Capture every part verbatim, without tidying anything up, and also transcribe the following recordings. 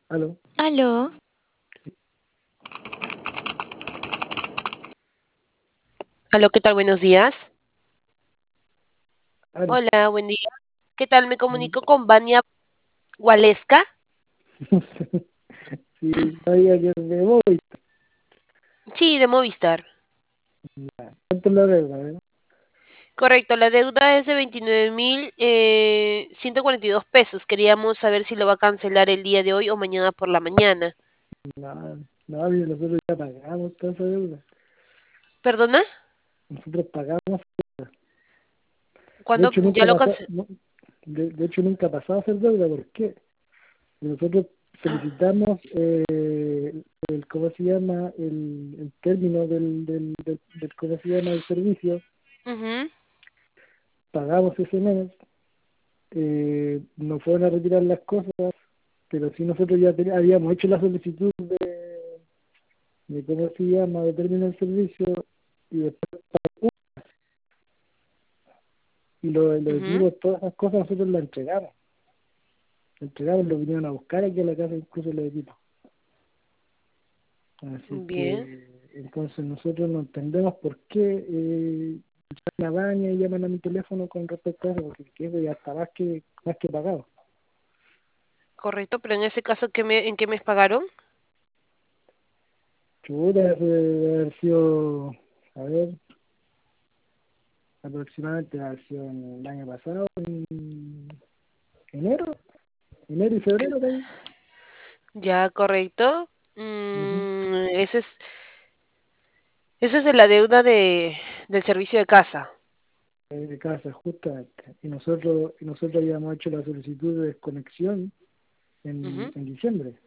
Aló, Aló, Aló, ¿qué tal? Buenos días. aló. Hola, buen día. ¿Qué tal? Me Mm. comunico con Vania Gualesca. Sí, sabía que me voy. Sí, de Movistar. ¿Cuánto es la deuda, eh? Correcto, la deuda es de veintinueve mil eh, ciento cuarenta y dos pesos. Queríamos saber si lo va a cancelar el día de hoy o mañana por la mañana. No, no, mire, nosotros ya pagamos toda esa deuda. ¿Perdona? Nosotros pagamos. De ¿Cuándo hecho, ya nunca lo pasó, canceló? no, de, de hecho, nunca pasó a ser deuda. ¿Por qué? Nosotros solicitamos eh, el, ¿cómo se llama? El, el término del, del, del, del- ¿cómo se llama? El servicio. Pagamos ese mes. Eh, nos fueron a retirar las cosas, pero sí nosotros ya ten- habíamos hecho la solicitud de, de cómo se llama, de término del servicio y después y lo, los Ujú, ujú. equipos, todas esas cosas nosotros las entregamos. Las entregamos, lo vinieron a buscar aquí a la casa incluso los equipos. Así Bien, que entonces nosotros no entendemos por qué eh, la baña y llaman a mi teléfono con respecto a eso, porque eso ya está más que, más que pagado. correcto, pero en ese caso, ¿qué me- ¿en qué mes pagaron? Chuta, eso debe haber sido, a ver, aproximadamente debe haber sido en el año pasado, en enero, enero y febrero también. Ya, correcto. Ujú. Mm, ese es, ese es de la deuda de, del servicio de casa. Eh, de casa, justamente. Y nosotros, y nosotros habíamos hecho la solicitud de desconexión en, Ujú. en diciembre.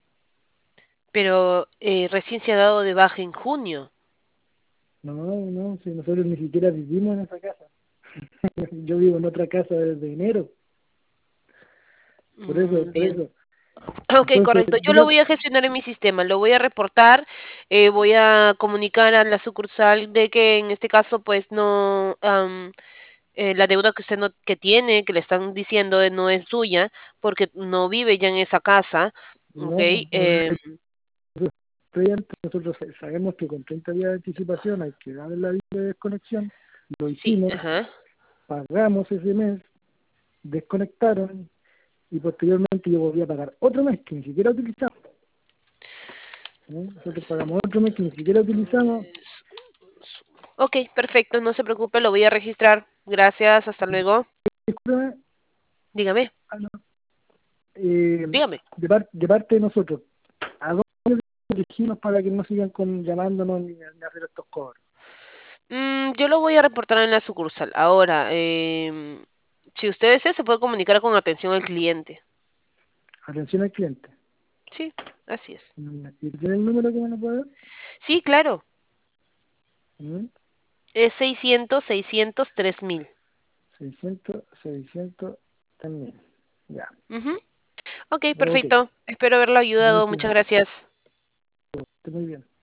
Pero eh, recién se ha dado de baja en junio. No, no, si nosotros ni siquiera vivimos en esa casa. Yo vivo en otra casa desde enero, por eso, Mm, por bien. eso. Ok, Entonces, correcto. Yo lo dígame, voy a gestionar en mi sistema, lo voy a reportar, eh, voy a comunicar a la sucursal de que en este caso, pues no, am, eh, la deuda que usted no, que tiene, que le están diciendo de no es suya, porque no vive ya en esa casa, ok. no, no em, estoy antes, nosotros sabemos que con treinta días de anticipación hay que darle la visa de desconexión, lo sí, hicimos, ajá. pagamos ese mes, desconectaron y posteriormente yo volví a pagar otro mes que ni siquiera utilizamos. ¿Eh? Nosotros pagamos otro mes que ni siquiera utilizamos. Ok, perfecto, no se preocupe, lo voy a registrar. Gracias, hasta luego. Discúlpeme, Dígame, ah, no, eh, dígame. de, par- de parte de nosotros, ¿a dónde dirigirnos para que no sigan con, llamándonos ni, ni hacer estos cobros? Mm, yo lo voy a reportar en la sucursal. Ahora, em, si usted desea, se puede comunicar con atención al cliente. Atención al cliente. Sí, así es. Mm, ¿Y tiene el número que me lo puede dar? Sí, claro. ¿Mm? Es seiscientos seiscientos tres mil. seiscientos, seiscientos también. Ya. Ujú. Ok, Ok. perfecto. Espero haberlo ayudado. Muchas Muchas gracias. gracias. Esté muy bien.